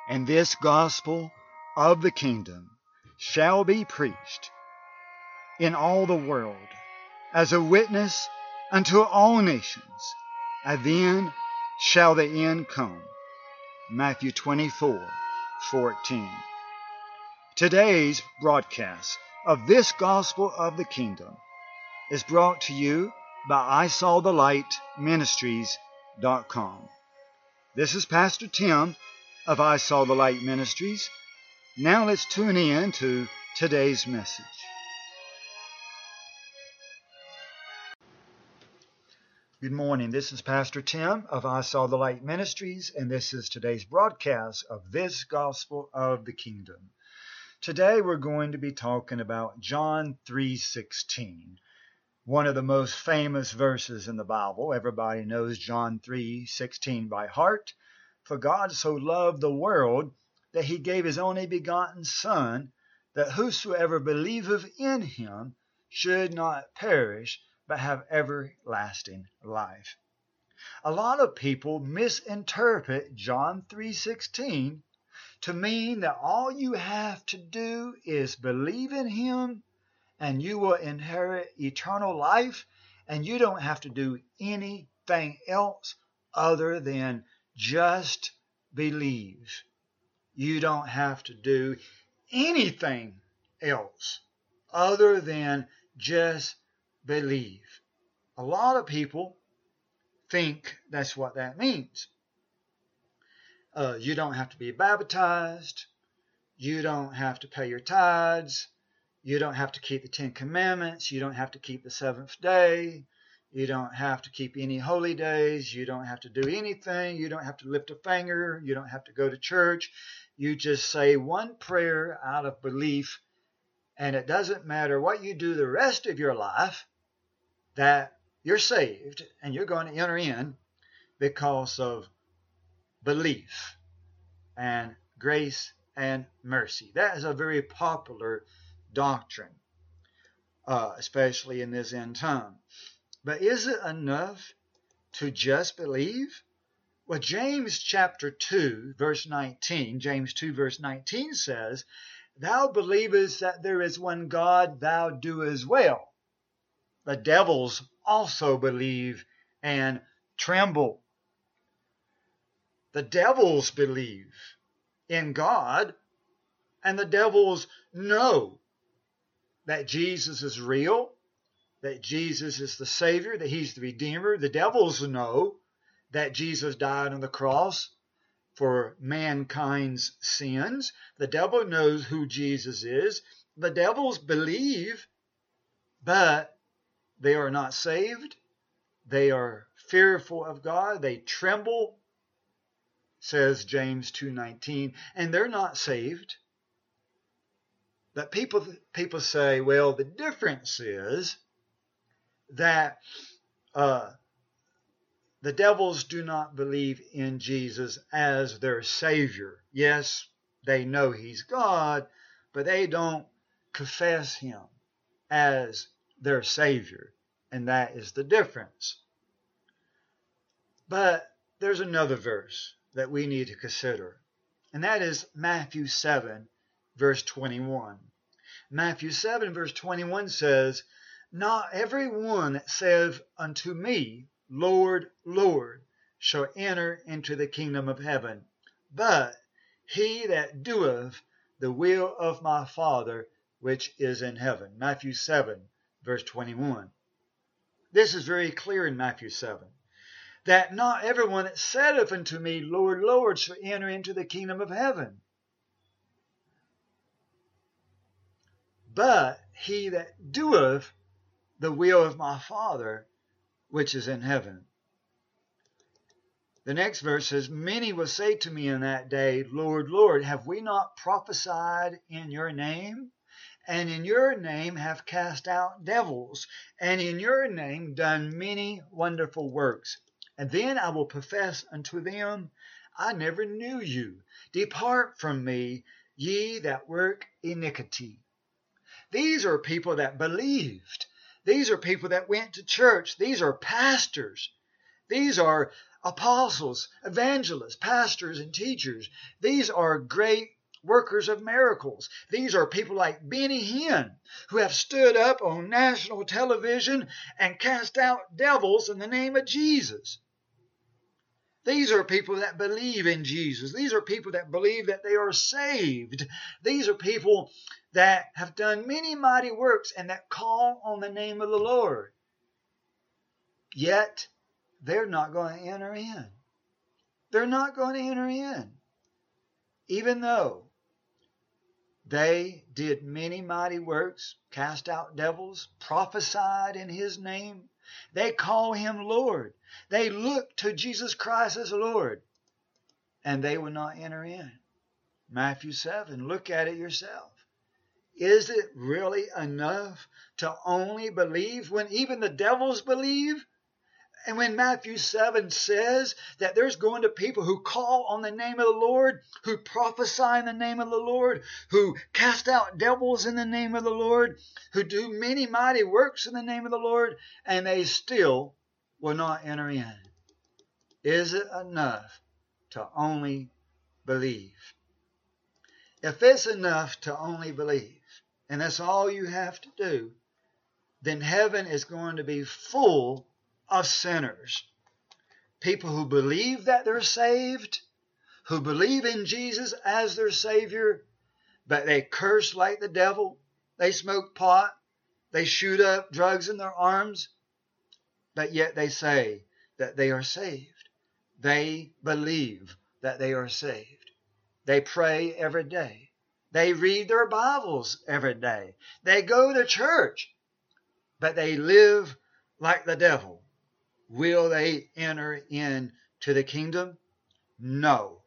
And this gospel of the kingdom shall be preached in all the world as a witness unto all nations, and then shall the end come. Matthew 24:14. Today's broadcast of this gospel of the kingdom is brought to you by ISawTheLightMinistries.com. This is Pastor Tim of I Saw the Light Ministries. Now let's tune in to today's message. Good morning. This is Pastor Tim of I Saw the Light Ministries, and this is today's broadcast of this gospel of the kingdom. Today we're going to be talking about John 3:16, one of the most famous verses in the Bible. Everybody knows John 3:16 by heart. For God so loved the world that he gave his only begotten Son, that whosoever believeth in him should not perish, but have everlasting life. A lot of people misinterpret John 3:16 to mean that all you have to do is believe in him and you will inherit eternal life, and you don't have to do anything else other than just believe. You don't have to do anything else other than just believe. A lot of people think that's what that means. You don't have to be baptized. You don't have to pay your tithes. You don't have to keep the 10 Commandments. You don't have to keep the seventh day. You don't have to keep any holy days. You don't have to do anything. You don't have to lift a finger. You don't have to go to church. You just say one prayer out of belief, and it doesn't matter what you do the rest of your life, that you're saved and you're going to enter in because of belief and grace and mercy. That is a very popular doctrine, especially in this end time. But is it enough to just believe? Well, James chapter 2, verse 19, James 2, verse 19 says, Thou believest that there is one God, thou do as well. The devils also believe and tremble. The devils believe in God, and the devils know that Jesus is real, that Jesus is the Savior, that he's the Redeemer. The devils know that Jesus died on the cross for mankind's sins. The devil knows who Jesus is. The devils believe, but they are not saved. They are fearful of God. They tremble, says James 2:19, and they're not saved. But people say, well, the difference is that the devils do not believe in Jesus as their Savior. Yes, they know he's God, but they don't confess him as their Savior, and that is the difference. But there's another verse that we need to consider, and that is Matthew 7, verse 21. Matthew 7, verse 21 says, Not every one that saith unto me, Lord, Lord, shall enter into the kingdom of heaven, but he that doeth the will of my Father which is in heaven. Matthew 7, verse 21. This is very clear in Matthew 7, that not everyone that saith unto me, Lord, Lord, shall enter into the kingdom of heaven, but he that doeth the will of my Father which is in heaven. The next verse says, Many will say to me in that day, Lord, Lord, have we not prophesied in your name? And in your name have cast out devils, and in your name done many wonderful works. And then I will profess unto them, I never knew you. Depart from me, ye that work iniquity. These are people that believed. These are people that went to church. These are pastors. These are apostles, evangelists, pastors, and teachers. These are great workers of miracles. These are people like Benny Hinn, who have stood up on national television and cast out devils in the name of Jesus. These are people that believe in Jesus. These are people that believe that they are saved. These are people that have done many mighty works and that call on the name of the Lord. Yet, they're not going to enter in. They're not going to enter in. Even though they did many mighty works, cast out devils, prophesied in His name. They call Him Lord. They look to Jesus Christ as Lord. And they will not enter in. Matthew 7, look at it yourself. Is it really enough to only believe when even the devils believe? And when Matthew 7 says that there's going to people who call on the name of the Lord, who prophesy in the name of the Lord, who cast out devils in the name of the Lord, who do many mighty works in the name of the Lord, and they still will not enter in. Is it enough to only believe? If it's enough to only believe, and that's all you have to do, then heaven is going to be full of sinners. People who believe that they're saved, who believe in Jesus as their Savior, but they curse like the devil, they smoke pot, they shoot up drugs in their arms, but yet they say that they are saved. They believe that they are saved. They pray every day. They read their Bibles every day. They go to church, but they live like the devil. Will they enter into the kingdom? No,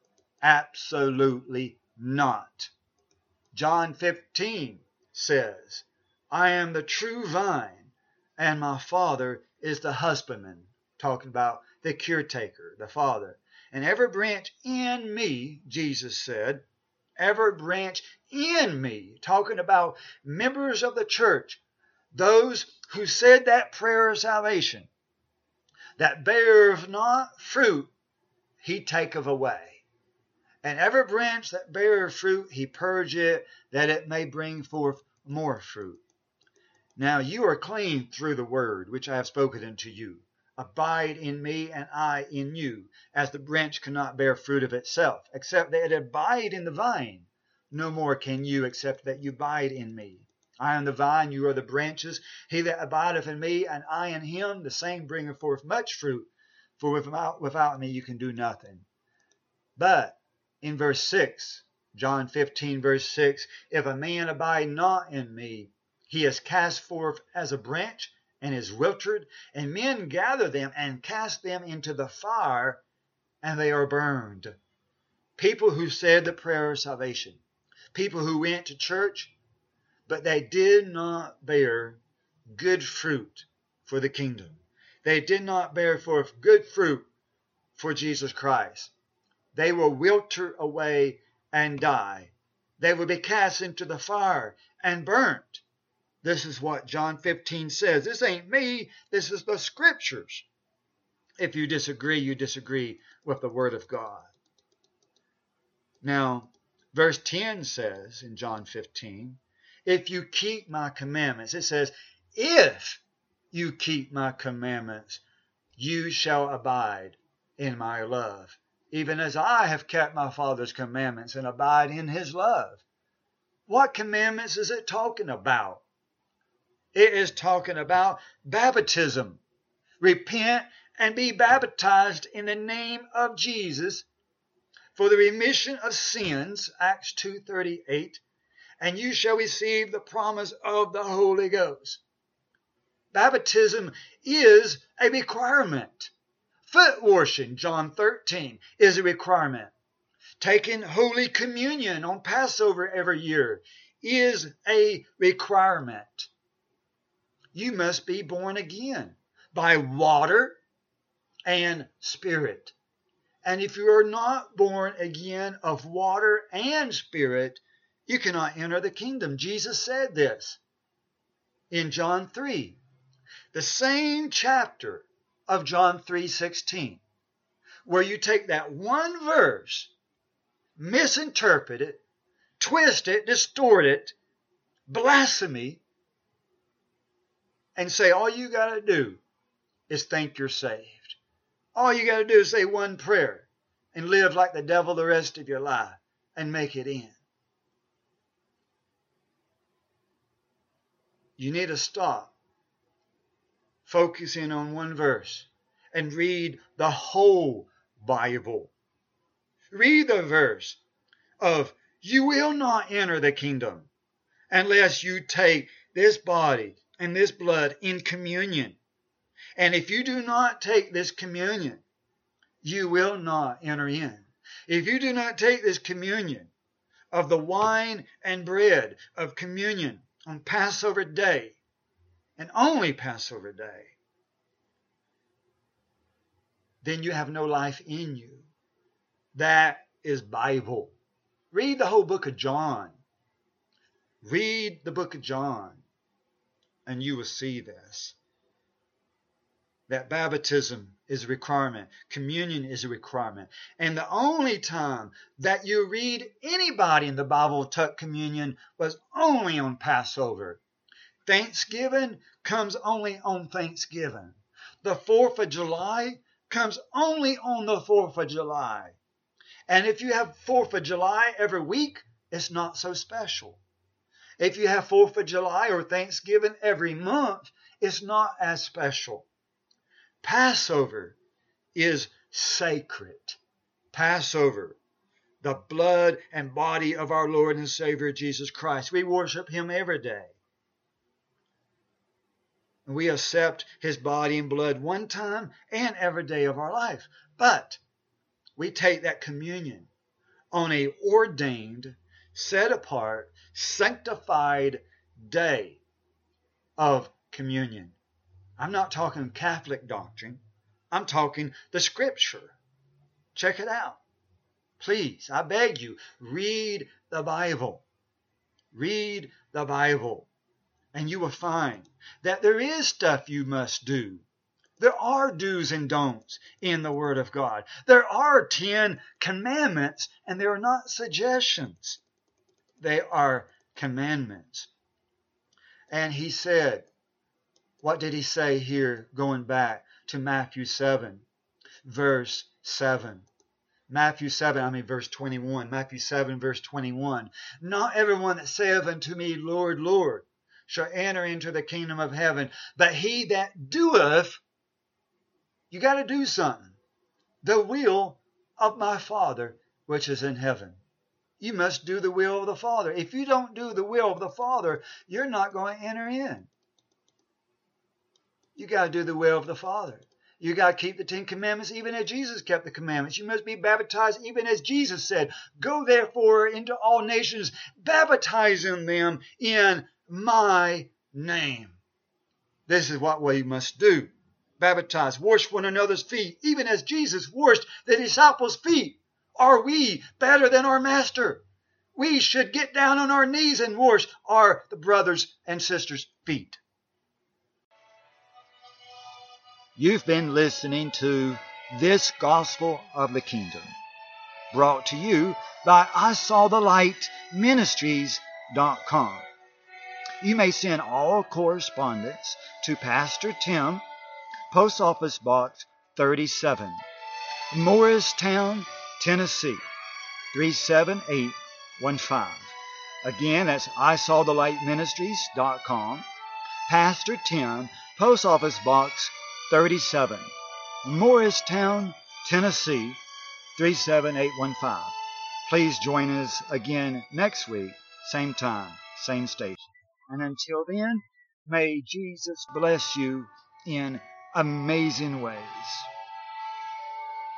absolutely not. John 15 says, I am the true vine, and my Father is the husbandman. Talking about the caretaker, the Father. And every branch in me, Jesus said, every branch in me, talking about members of the church, those who said that prayer of salvation, that beareth not fruit, He taketh away. And every branch that beareth fruit, He purgeth, that it may bring forth more fruit. Now you are clean through the word which I have spoken unto you. Abide in me, and I in you, as the branch cannot bear fruit of itself, except that it abide in the vine. No more can you, except that you abide in me. I am the vine, you are the branches. He that abideth in me, and I in him, the same bringeth forth much fruit. For without me you can do nothing. But in verse 6, John 15, verse 6, if a man abide not in me, he is cast forth as a branch, and is withered, and men gather them and cast them into the fire, and they are burned. People who said the prayer of salvation. People who went to church, but they did not bear good fruit for the kingdom. They did not bear forth good fruit for Jesus Christ. They will wither away and die. They will be cast into the fire and burnt. This is what John 15 says. This ain't me. This is the scriptures. If you disagree with the word of God. Now, verse 10 says in John 15, if you keep my commandments, it says, if you keep my commandments, you shall abide in my love, even as I have kept my Father's commandments and abide in His love. What commandments is it talking about? It is talking about baptism. Repent and be baptized in the name of Jesus for the remission of sins, Acts 2:38, and you shall receive the promise of the Holy Ghost. Baptism is a requirement. Foot washing, John 13, is a requirement. Taking Holy Communion on Passover every year is a requirement. You must be born again by water and spirit. And if you are not born again of water and spirit, you cannot enter the kingdom. Jesus said this in John 3, the same chapter of John 3:16, where you take that one verse, misinterpret it, twist it, distort it, blasphemy, and say all you got to do is think you're saved. All you got to do is say one prayer and live like the devil the rest of your life and make it in. You need to stop focusing on one verse and read the whole Bible. Read the verse of you will not enter the kingdom unless you take this body and this blood in communion. And if you do not take this communion, you will not enter in. If you do not take this communion of the wine and bread of communion on Passover day, and only Passover day, then you have no life in you. That is Bible. Read the whole book of John. Read the book of John, and you will see this. That baptism is a requirement. Communion is a requirement. And the only time that you read anybody in the Bible took communion was only on Passover. Thanksgiving comes only on Thanksgiving. The 4th of July comes only on the 4th of July. And if you have 4th of July every week, it's not so special. If you have 4th of July or Thanksgiving every month, it's not as special. Passover is sacred. Passover, the blood and body of our Lord and Savior Jesus Christ. We worship Him every day. We accept His body and blood one time and every day of our life. But we take that communion on a ordained, set apart, sanctified day of communion. I'm not talking Catholic doctrine. I'm talking the Scripture. Check it out. Please, I beg you, read the Bible. Read the Bible. And you will find that there is stuff you must do. There are do's and don'ts in the Word of God. There are 10 commandments, and they are not suggestions. They are commandments. And He said, what did He say here, going back to Matthew 7, verse 7? Verse 21. Matthew 7, verse 21. Not everyone that saith unto me, Lord, Lord, shall enter into the kingdom of heaven, but he that doeth, you got to do something, the will of my Father which is in heaven. You must do the will of the Father. If you don't do the will of the Father, you're not going to enter in. You got to do the will of the Father. You got to keep the 10 commandments even as Jesus kept the commandments. You must be baptized even as Jesus said. Go therefore into all nations, baptizing them in my name. This is what we must do. Baptize, wash one another's feet, even as Jesus washed the disciples' feet. Are we better than our Master? We should get down on our knees and wash the brothers and sisters' feet. You've been listening to This Gospel of the Kingdom, brought to you by ISawTheLightMinistries.com. You may send all correspondence to Pastor Tim, Post Office Box 37, Morristown, Tennessee 37815. Again, that's ISawTheLightMinistries.com. Pastor Tim, Post Office Box 37, Morristown, Tennessee 37815. Please join us again next week, same time, same station. And until then, may Jesus bless you in amazing ways.